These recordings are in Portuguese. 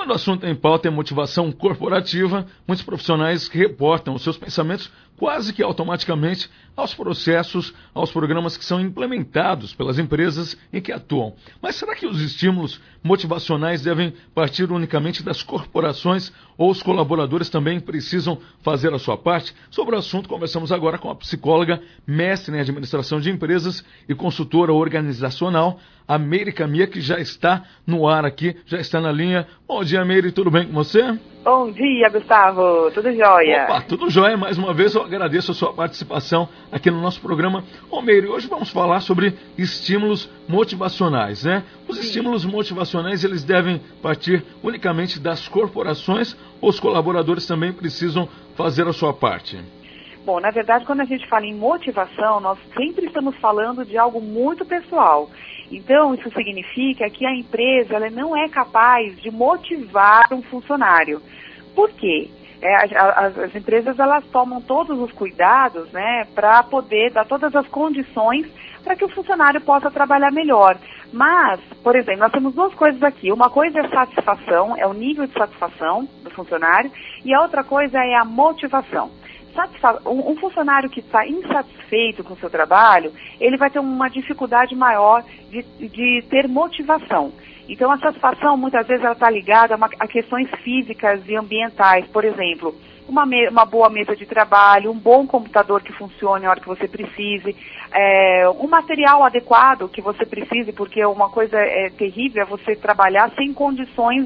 Quando o assunto em pauta é motivação corporativa, muitos profissionais reportam os seus pensamentos quase que automaticamente aos processos, aos programas que são implementados pelas empresas em que atuam. Mas será que os estímulos motivacionais devem partir unicamente das corporações ou os colaboradores também precisam fazer a sua parte? Sobre o assunto, conversamos agora com a psicóloga, mestre em administração de empresas e consultora organizacional, a Meire Camia, que já está no ar aqui, já está na linha. Bom dia, Meire, tudo bem com você? Bom dia, Gustavo, tudo jóia? Opa, tudo jóia. Mais uma vez eu agradeço a sua participação aqui no nosso programa. Ô, Meire, hoje vamos falar sobre estímulos motivacionais, né? Os estímulos motivacionais, eles devem partir unicamente das corporações ou os colaboradores também precisam fazer a sua parte? Bom, na verdade, quando a gente fala em motivação, nós sempre estamos falando de algo muito pessoal. Então, isso significa que a empresa ela não é capaz de motivar um funcionário. Por quê? As empresas elas tomam todos os cuidados, né, para poder dar todas as condições para que o funcionário possa trabalhar melhor. Mas, por exemplo, nós temos duas coisas aqui. Uma coisa é satisfação, é o nível de satisfação do funcionário, e a outra coisa é a motivação. Um funcionário que está insatisfeito com o seu trabalho, ele vai ter uma dificuldade maior de ter motivação. Então, a satisfação, muitas vezes, ela está ligada a questões físicas e ambientais. Por exemplo, uma boa mesa de trabalho, um bom computador que funcione na hora que você precise, um material adequado que você precise, porque uma coisa terrível é você trabalhar sem condições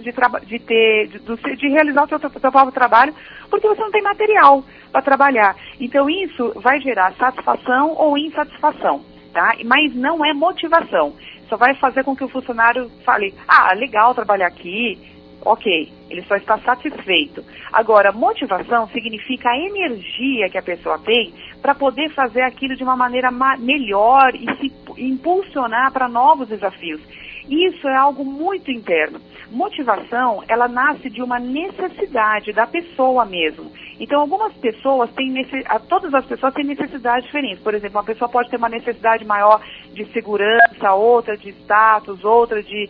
de realizar o seu próprio trabalho, porque você não tem material para trabalhar. Então, isso vai gerar satisfação ou insatisfação, tá? Mas não é motivação. Só vai fazer com que o funcionário fale, legal trabalhar aqui, ok, ele só está satisfeito. Agora, motivação significa a energia que a pessoa tem para poder fazer aquilo de uma maneira melhor e se impulsionar para novos desafios. Isso é algo muito interno. Motivação, ela nasce de uma necessidade da pessoa mesmo. Então, algumas pessoas todas as pessoas têm necessidades diferentes. Por exemplo, uma pessoa pode ter uma necessidade maior de segurança, outra de status, outra de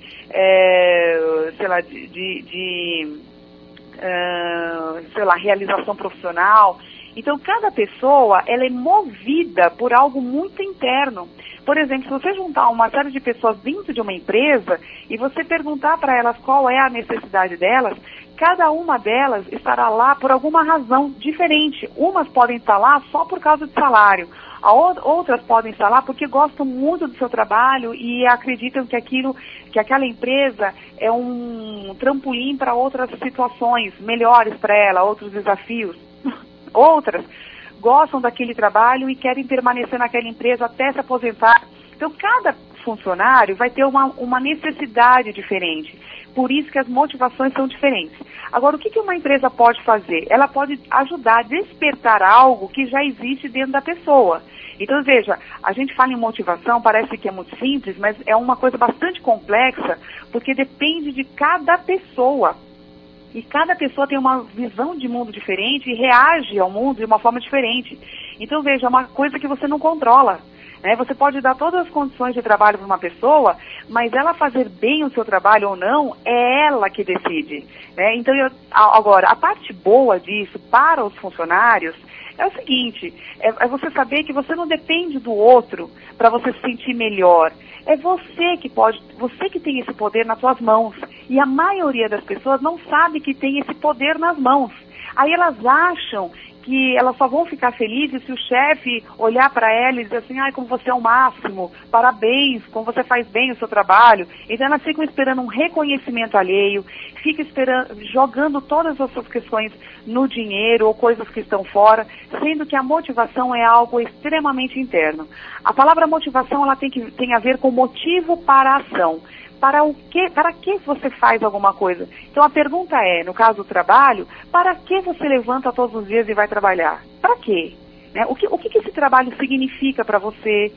realização profissional. Então, cada pessoa, ela é movida por algo muito interno. Por exemplo, se você juntar uma série de pessoas dentro de uma empresa e você perguntar para elas qual é a necessidade delas, cada uma delas estará lá por alguma razão diferente. Umas podem estar lá só por causa de salário. Outras podem estar lá porque gostam muito do seu trabalho e acreditam que aquela empresa é um trampolim para outras situações melhores para ela, outros desafios. Outras gostam daquele trabalho e querem permanecer naquela empresa até se aposentar. Então, cada funcionário vai ter uma necessidade diferente. Por isso que as motivações são diferentes. Agora, o que uma empresa pode fazer? Ela pode ajudar a despertar algo que já existe dentro da pessoa. Então, veja, a gente fala em motivação, parece que é muito simples, mas é uma coisa bastante complexa, porque depende de cada pessoa. E cada pessoa tem uma visão de mundo diferente e reage ao mundo de uma forma diferente. Então, veja, é uma coisa que você não controla. Né? Você pode dar todas as condições de trabalho para uma pessoa, mas ela fazer bem o seu trabalho ou não, é ela que decide. Né? Então, agora, a parte boa disso para os funcionários é o seguinte, é você saber que você não depende do outro para você se sentir melhor. É você que tem esse poder nas suas mãos. E a maioria das pessoas não sabe que tem esse poder nas mãos. Aí elas acham que elas só vão ficar felizes se o chefe olhar para ela e dizer assim, como você é o máximo, parabéns, como você faz bem o seu trabalho. Então elas ficam esperando um reconhecimento alheio, ficam jogando todas as suas questões no dinheiro ou coisas que estão fora, sendo que a motivação é algo extremamente interno. A palavra motivação ela tem a ver com motivo para a ação. Para que você faz alguma coisa? Então a pergunta é, no caso do trabalho, para que você levanta todos os dias e vai trabalhar? Para quê? Né? O que esse trabalho significa para você?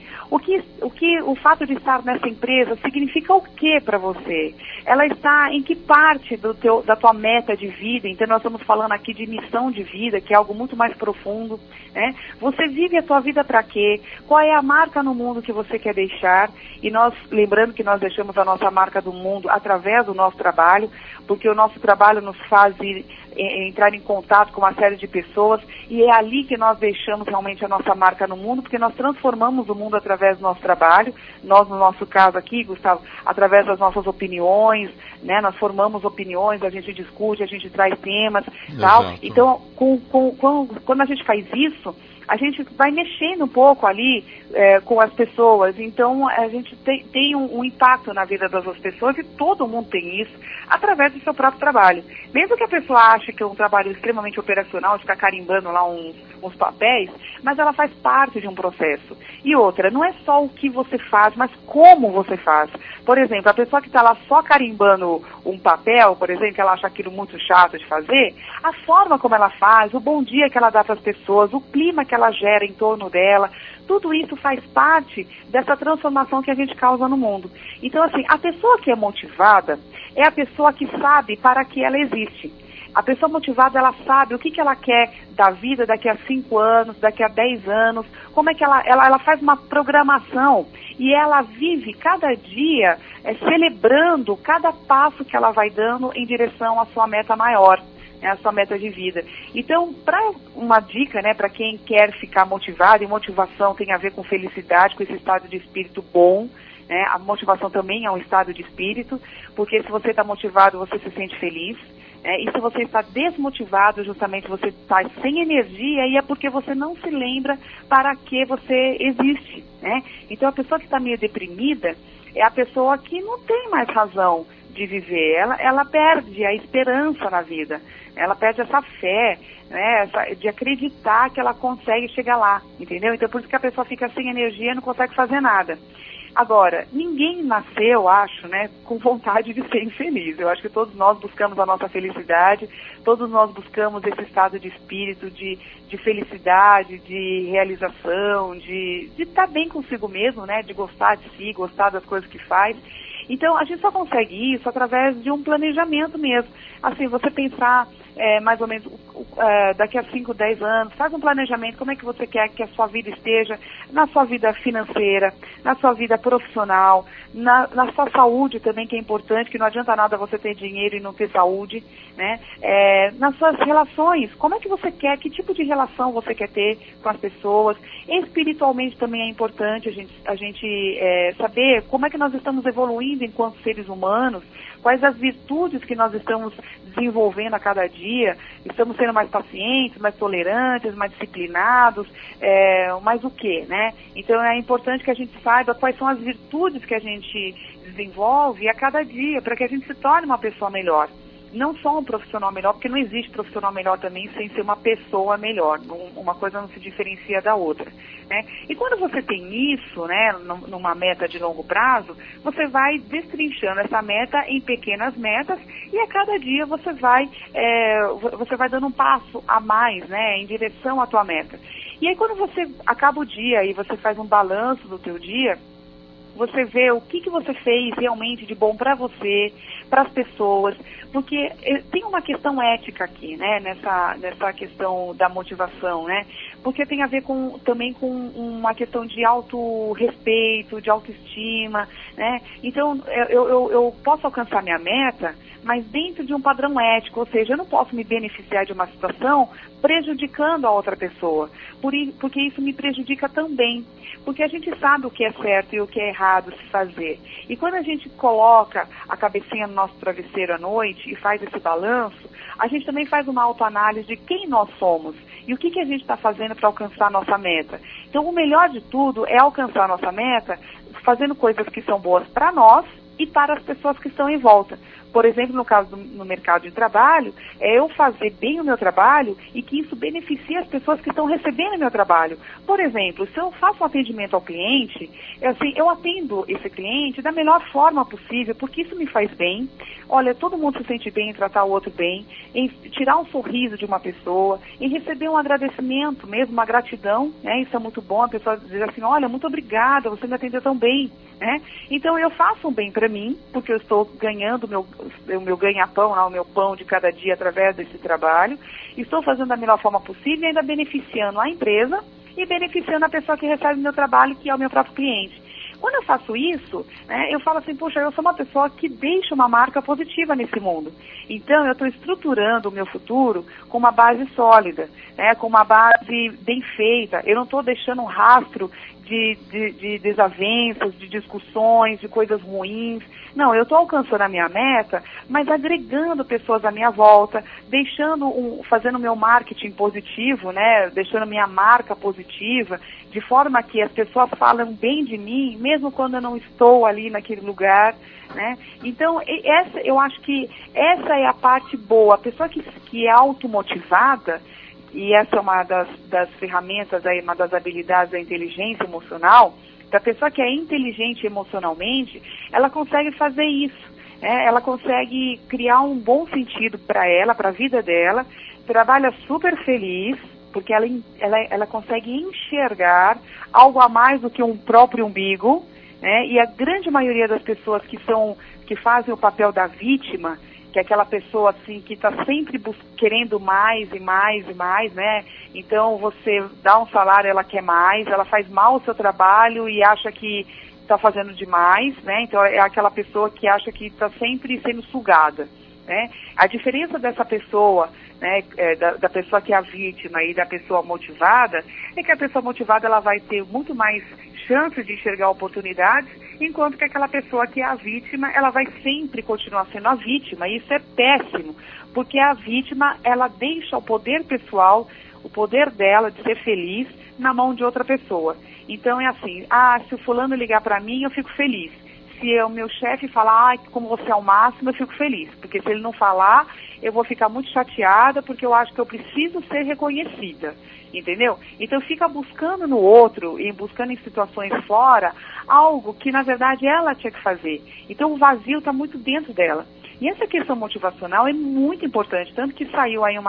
O fato de estar nessa empresa significa o que para você? Ela está em que parte da tua meta de vida? Então nós estamos falando aqui de missão de vida, que é algo muito mais profundo. Né? Você vive a tua vida para quê? Qual é a marca no mundo que você quer deixar? E nós, lembrando que nós deixamos a nossa marca do mundo através do nosso trabalho, porque o nosso trabalho nos faz entrar em contato com uma série de pessoas, e é ali que nós deixamos realmente a nossa marca no mundo, porque nós transformamos o mundo através do nosso trabalho. Nós, no nosso caso aqui, Gustavo, através das nossas opiniões, né, nós formamos opiniões, a gente discute, a gente traz temas, tal. Então, quando a gente faz isso, a gente vai mexendo um pouco ali com as pessoas. Então, a gente tem um impacto na vida das pessoas, e todo mundo tem isso através do seu próprio trabalho. Mesmo que a pessoa ache que é um trabalho extremamente operacional, de ficar carimbando lá uns papéis, mas ela faz parte de um processo. E outra, não é só o que você faz, mas como você faz. Por exemplo, a pessoa que está lá só carimbando um papel, por exemplo, que ela acha aquilo muito chato de fazer, a forma como ela faz, o bom dia que ela dá para as pessoas, o clima que ela gera em torno dela, tudo isso faz parte dessa transformação que a gente causa no mundo. Então, assim, a pessoa que é motivada é a pessoa que sabe para que ela existe. A pessoa motivada, ela sabe o que ela quer da vida daqui a 5 anos, daqui a 10 anos, como é que ela faz uma programação, e ela vive cada dia celebrando cada passo que ela vai dando em direção à sua meta maior, a sua meta de vida. Então, uma dica, né, para quem quer ficar motivado, e motivação tem a ver com felicidade, com esse estado de espírito bom, né? A motivação também é um estado de espírito, porque se você está motivado, você se sente feliz. E se você está desmotivado, justamente você está sem energia, e é porque você não se lembra para que você existe, né? Então, a pessoa que está meio deprimida é a pessoa que não tem mais razão de viver. Ela perde a esperança na vida, ela perde essa fé, né, de acreditar que ela consegue chegar lá, entendeu? Então, por isso que a pessoa fica sem energia e não consegue fazer nada. Agora, ninguém nasceu, acho, né, com vontade de ser infeliz. Eu acho que todos nós buscamos a nossa felicidade, todos nós buscamos esse estado de espírito, de felicidade, de realização, de estar bem consigo mesmo, né, de gostar de si, gostar das coisas que faz. Então, a gente só consegue isso através de um planejamento mesmo. Assim, você pensar mais ou menos daqui a 5, 10 anos, faz um planejamento, como é que você quer que a sua vida esteja, na sua vida financeira, na sua vida profissional, na sua saúde também, que é importante, que não adianta nada você ter dinheiro e não ter saúde, né? Nas suas relações, como é que você quer, que tipo de relação você quer ter com as pessoas. Espiritualmente também é importante a gente saber como é que nós estamos evoluindo enquanto seres humanos, quais as virtudes que nós estamos desenvolvendo a cada dia, estamos sendo mais pacientes, mais tolerantes, mais disciplinados, mais o quê, né? Então é importante que a gente saiba quais são as virtudes que a gente desenvolve a cada dia, para que a gente se torne uma pessoa melhor. Não só um profissional melhor, porque não existe profissional melhor também sem ser uma pessoa melhor. Uma coisa não se diferencia da outra, né? E quando você tem isso, né, numa meta de longo prazo, você vai destrinchando essa meta em pequenas metas, e a cada dia você vai dando um passo a mais, né, em direção à tua meta. E aí quando você acaba o dia e você faz um balanço do teu dia, você vê o que você fez realmente de bom para você, para as pessoas, porque tem uma questão ética aqui, né, nessa questão da motivação, né, porque tem a ver também com uma questão de autorrespeito, de autoestima, né. Então, eu posso alcançar minha meta, mas dentro de um padrão ético, ou seja, eu não posso me beneficiar de uma situação prejudicando a outra pessoa, porque isso me prejudica também, porque a gente sabe o que é certo e o que é errado se fazer. E quando a gente coloca a cabecinha no nosso travesseiro à noite e faz esse balanço, a gente também faz uma autoanálise de quem nós somos e o que a gente está fazendo para alcançar a nossa meta. Então, o melhor de tudo é alcançar a nossa meta fazendo coisas que são boas para nós e para as pessoas que estão em volta. Por exemplo, no caso no mercado de trabalho, é eu fazer bem o meu trabalho e que isso beneficie as pessoas que estão recebendo o meu trabalho. Por exemplo, se eu faço um atendimento ao cliente, eu atendo esse cliente da melhor forma possível, porque isso me faz bem. Olha, todo mundo se sente bem em tratar o outro bem, em tirar um sorriso de uma pessoa, em receber um agradecimento mesmo, uma gratidão, né? Isso é muito bom, a pessoa dizer assim, olha, muito obrigada, você me atendeu tão bem, né? Então eu faço um bem para mim, porque eu estou ganhando o meu ganha-pão, o meu pão de cada dia através desse trabalho, estou fazendo da melhor forma possível e ainda beneficiando a empresa e beneficiando a pessoa que recebe o meu trabalho, que é o meu próprio cliente. Quando eu faço isso, né, eu falo assim, poxa, eu sou uma pessoa que deixa uma marca positiva nesse mundo. Então, eu estou estruturando o meu futuro com uma base sólida, né, com uma base bem feita. Eu não estou deixando um rastro de desavenças, de discussões, de coisas ruins. Não, eu estou alcançando a minha meta, mas agregando pessoas à minha volta, fazendo meu marketing positivo, né, deixando minha marca positiva, de forma que as pessoas falam bem de mim, mesmo quando eu não estou ali naquele lugar, né? Então, eu acho que essa é a parte boa. A pessoa que é automotivada, e essa é uma das ferramentas, aí, uma das habilidades da inteligência emocional, da pessoa que é inteligente emocionalmente, ela consegue fazer isso, né? Ela consegue criar um bom sentido para ela, para a vida dela, trabalha super feliz, porque ela consegue enxergar algo a mais do que um próprio umbigo, né? E a grande maioria das pessoas que fazem o papel da vítima, que é aquela pessoa assim que está sempre querendo mais e mais e mais, né? Então você dá um salário, ela quer mais, ela faz mal o seu trabalho e acha que está fazendo demais, né? Então é aquela pessoa que acha que está sempre sendo sugada, né? A diferença dessa pessoa, né, da pessoa que é a vítima e da pessoa motivada, é que a pessoa motivada ela vai ter muito mais chance de enxergar oportunidades, enquanto que aquela pessoa que é a vítima, ela vai sempre continuar sendo a vítima, e isso é péssimo, porque a vítima, ela deixa o poder pessoal, o poder dela de ser feliz, na mão de outra pessoa. Então é assim, se o fulano ligar para mim, eu fico feliz. Se o meu chefe falar, como você é o máximo, eu fico feliz, porque se ele não falar, eu vou ficar muito chateada, porque eu acho que eu preciso ser reconhecida, entendeu? Então fica buscando no outro e buscando em situações fora algo que na verdade ela tinha que fazer. Então o vazio está muito dentro dela. E essa questão motivacional é muito importante, tanto que saiu aí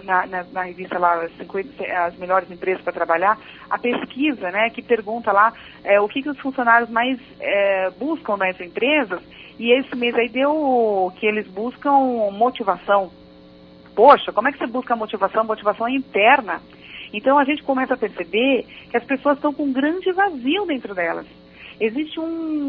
na revista lá, as melhores empresas para trabalhar, a pesquisa, né, que pergunta lá o que os funcionários mais buscam nas empresas, e esse mês aí deu que eles buscam motivação. Poxa, como é que você busca motivação? Motivação é interna. Então a gente começa a perceber que as pessoas estão com um grande vazio dentro delas. Existe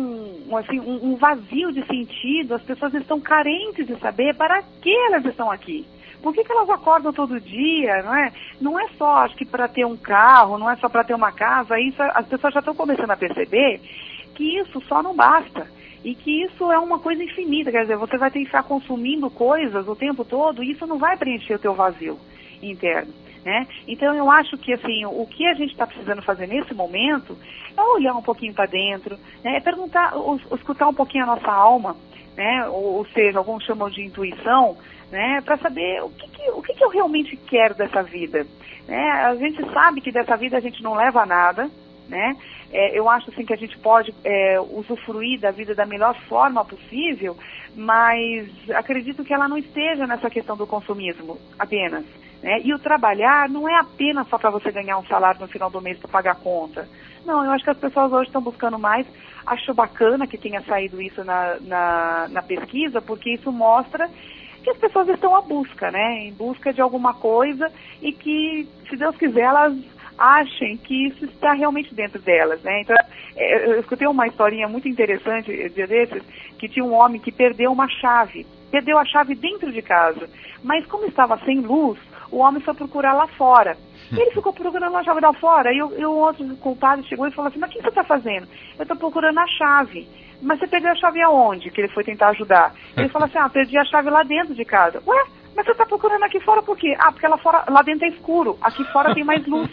um vazio de sentido, as pessoas estão carentes de saber para que elas estão aqui. Por que elas acordam todo dia, não é? Não é só, acho que para ter um carro, não é só para ter uma casa, isso, as pessoas já estão começando a perceber que isso só não basta. E que isso é uma coisa infinita, quer dizer, você vai ter que ficar consumindo coisas o tempo todo e isso não vai preencher o teu vazio interno. Né? Então eu acho que assim, o que a gente está precisando fazer nesse momento é olhar um pouquinho para dentro, né? É perguntar, escutar um pouquinho a nossa alma, né? Ou seja, alguns chamam de intuição, né? Para saber o que eu realmente quero dessa vida, né? A gente sabe que dessa vida a gente não leva nada, né? Eu acho assim que a gente pode usufruir da vida da melhor forma possível, mas acredito que ela não esteja nessa questão do consumismo apenas. Né? E o trabalhar não é apenas só para você ganhar um salário no final do mês para pagar a conta. Não, eu acho que as pessoas hoje estão buscando mais. Acho bacana que tenha saído isso na pesquisa, porque isso mostra que as pessoas estão à busca, né? Em busca de alguma coisa e que, se Deus quiser, elas achem que isso está realmente dentro delas, né? Então, eu escutei uma historinha muito interessante, dia desses, que tinha um homem que perdeu uma chave. Perdeu a chave dentro de casa. Mas como estava sem luz, o homem foi procurar lá fora. E ele ficou procurando a chave lá fora. E o outro culpado chegou e falou assim, mas o que você está fazendo? Eu estou procurando a chave. Mas você perdeu a chave aonde? Que ele foi tentar ajudar. Ele falou assim, perdi a chave lá dentro de casa. Ué, mas você está procurando aqui fora por quê? Porque lá dentro é escuro, aqui fora tem mais luz.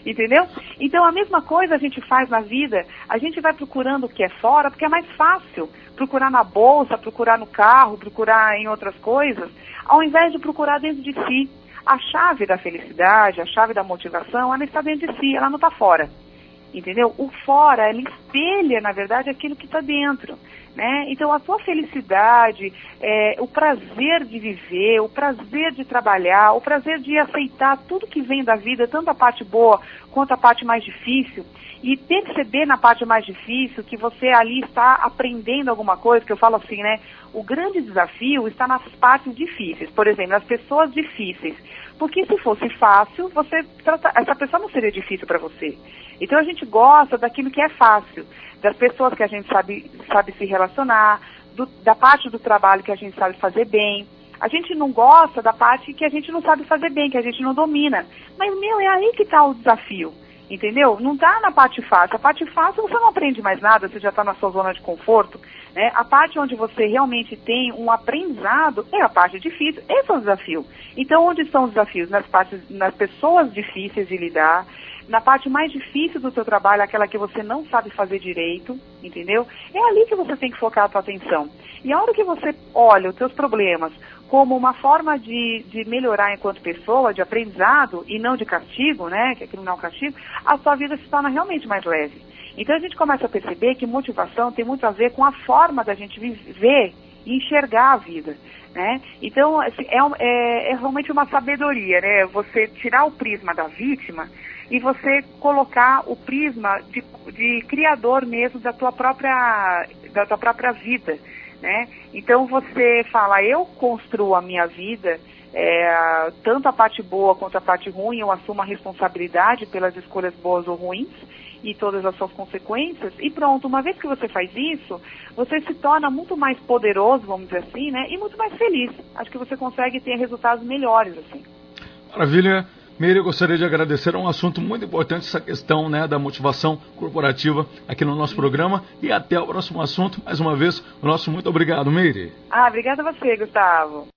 Entendeu? Então a mesma coisa a gente faz na vida, a gente vai procurando o que é fora, porque é mais fácil procurar na bolsa, procurar no carro, procurar em outras coisas, ao invés de procurar dentro de si. A chave da felicidade, a chave da motivação, ela está dentro de si, ela não está fora. Entendeu? O fora, ele espelha, na verdade, aquilo que está dentro. Né? Então, a sua felicidade, o prazer de viver, o prazer de trabalhar, o prazer de aceitar tudo que vem da vida, tanto a parte boa quanto a parte mais difícil, e perceber na parte mais difícil que você ali está aprendendo alguma coisa, que eu falo assim, né? O grande desafio está nas partes difíceis, por exemplo, nas pessoas difíceis. Porque se fosse fácil, essa pessoa não seria difícil para você. Então a gente gosta daquilo que é fácil, das pessoas que a gente sabe se relacionar, da parte do trabalho que a gente sabe fazer bem. A gente não gosta da parte que a gente não sabe fazer bem, que a gente não domina. Mas, é aí que está o desafio, entendeu? Não está na parte fácil. A parte fácil você não aprende mais nada, você já está na sua zona de conforto. Né? A parte onde você realmente tem um aprendizado é a parte difícil. Esse é o desafio. Então, onde estão os desafios? Nas pessoas difíceis de lidar, na parte mais difícil do seu trabalho, aquela que você não sabe fazer direito, entendeu? É ali que você tem que focar a sua atenção. E a hora que você olha os seus problemas como uma forma de melhorar enquanto pessoa, de aprendizado e não de castigo, né, que aquilo não é um castigo, a sua vida se torna realmente mais leve. Então a gente começa a perceber que motivação tem muito a ver com a forma da gente viver e enxergar a vida. Né? Então, assim, é realmente uma sabedoria, né? Você tirar o prisma da vítima e você colocar o prisma de criador mesmo da tua própria vida, né? Então você fala, eu construo a minha vida, tanto a parte boa quanto a parte ruim, eu assumo a responsabilidade pelas escolhas boas ou ruins e todas as suas consequências, e pronto, uma vez que você faz isso, você se torna muito mais poderoso, vamos dizer assim, né, e muito mais feliz. Acho que você consegue ter resultados melhores, assim. Maravilha. Meire, eu gostaria de agradecer, é um assunto muito importante essa questão, né, da motivação corporativa aqui no nosso programa, e até o próximo assunto. Mais uma vez, o nosso muito obrigado, Meire. Obrigada a você, Gustavo.